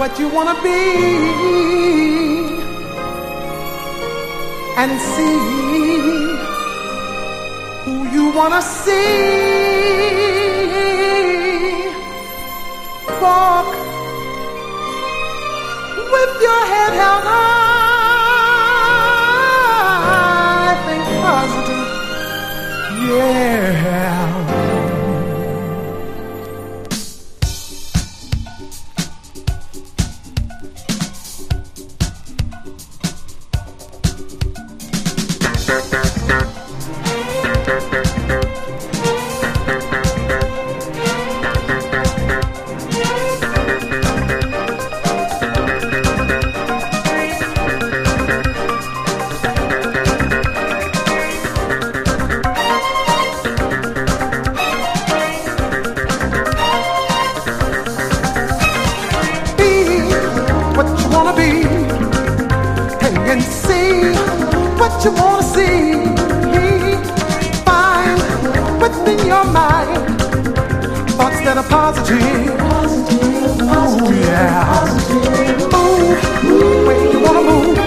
what you want to be and see who you want to see. Walk with your head held high, think positive, yeah. And see what you want to see. Find within your mind thoughts that are positive. Oh yeah. Move where you want to move.